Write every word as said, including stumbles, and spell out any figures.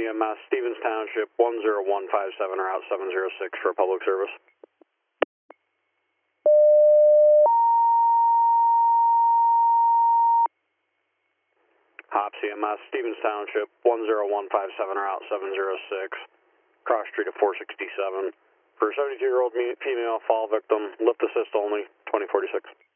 M S, Stevens Township, one zero one five seven, Route seven zero six for public service. Hop C M S, Stevens Township, one zero one five seven, Route seven zero six, cross street at four sixty-seven. For a seventy-two-year-old female fall victim, lift assist only, twenty forty-six.